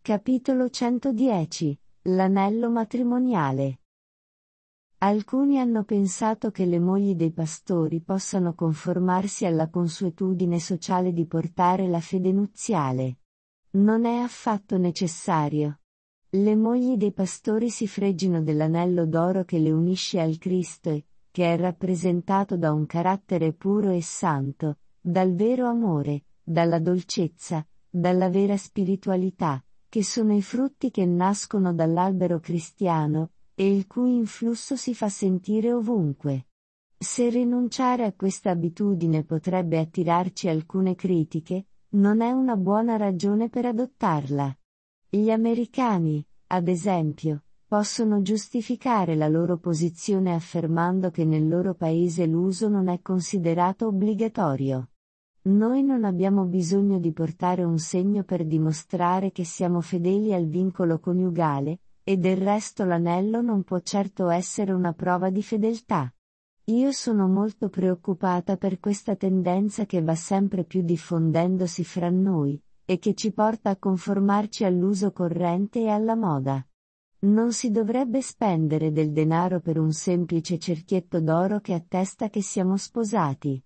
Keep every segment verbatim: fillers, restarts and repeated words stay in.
Capitolo centodieci. L'anello matrimoniale. Alcuni hanno pensato che le mogli dei pastori possano conformarsi alla consuetudine sociale di portare la fede nuziale. Non è affatto necessario. Le mogli dei pastori si freggino dell'anello d'oro che le unisce al Cristo e, che è rappresentato da un carattere puro e santo, dal vero amore, dalla dolcezza, dalla vera spiritualità, che sono i frutti che nascono dall'albero cristiano, e il cui influsso si fa sentire ovunque. Se rinunciare a questa abitudine potrebbe attirarci alcune critiche, non è una buona ragione per adottarla. Gli americani, ad esempio, possono giustificare la loro posizione affermando che nel loro paese l'uso non è considerato obbligatorio. Noi non abbiamo bisogno di portare un segno per dimostrare che siamo fedeli al vincolo coniugale, e del resto l'anello non può certo essere una prova di fedeltà. Io sono molto preoccupata per questa tendenza che va sempre più diffondendosi fra noi, e che ci porta a conformarci all'uso corrente e alla moda. Non si dovrebbe spendere del denaro per un semplice cerchietto d'oro che attesta che siamo sposati.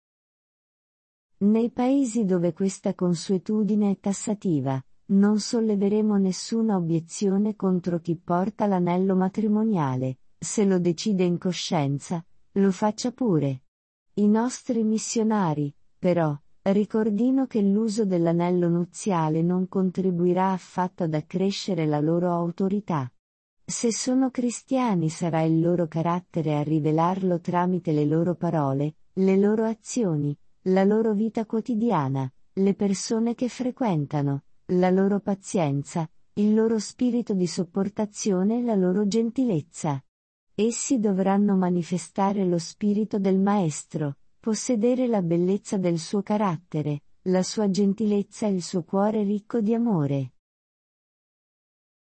Nei paesi dove questa consuetudine è tassativa, non solleveremo nessuna obiezione contro chi porta l'anello matrimoniale. Se lo decide in coscienza, lo faccia pure. I nostri missionari, però, ricordino che l'uso dell'anello nuziale non contribuirà affatto ad accrescere la loro autorità. Se sono cristiani sarà il loro carattere a rivelarlo tramite le loro parole, le loro azioni, la loro vita quotidiana, le persone che frequentano, la loro pazienza, il loro spirito di sopportazione e la loro gentilezza. Essi dovranno manifestare lo spirito del Maestro, possedere la bellezza del suo carattere, la sua gentilezza e il suo cuore ricco di amore.